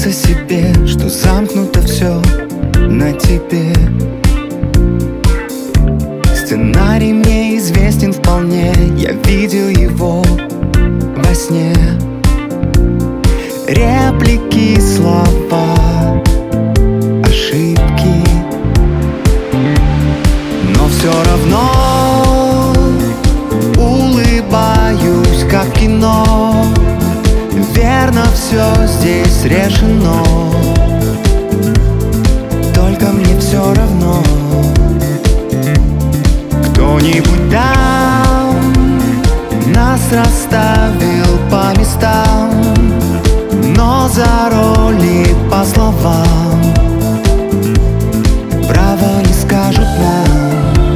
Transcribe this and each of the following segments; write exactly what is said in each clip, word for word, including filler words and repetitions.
признаться себе, что замкнуто все на тебе. Сценарий мне известен вполне, я видел его во сне. Реплики, слова, ошибки, но все равно улыбаюсь, как в кино. Верно, все здесь решено, только мне все равно. Кто-нибудь там нас расставил по местам, но за роли по словам право не скажут нам.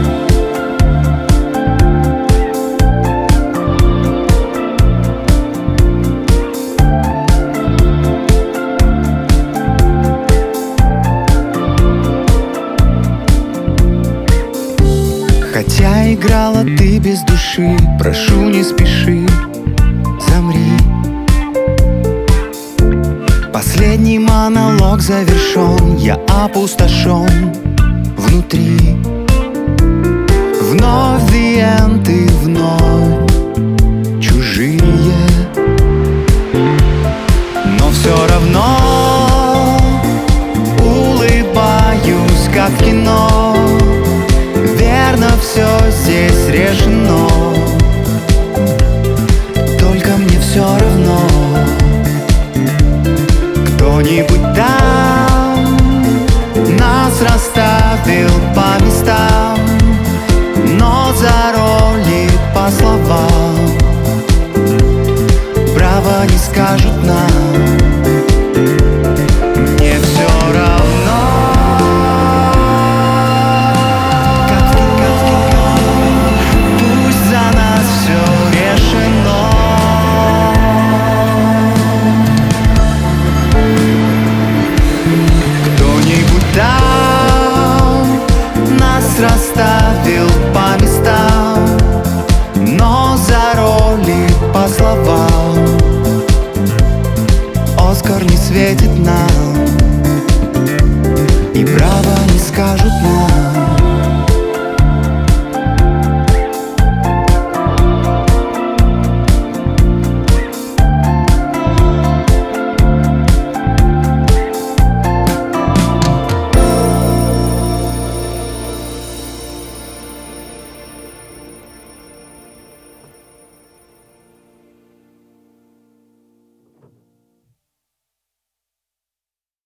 Хотя играла ты без души, прошу, не спеши, замри. Последний монолог завершен, я опустошен внутри. Вновь виенты, вновь чужие, но все равно улыбаюсь, как в кино. Верно, все здесь решено, только мне все равно. Кто-нибудь там нас расставил по местам, но за роли по словам право не скажут нам. Мне все равно. Расставил по местам, но за роли по словам Оскар не светит нам, и правда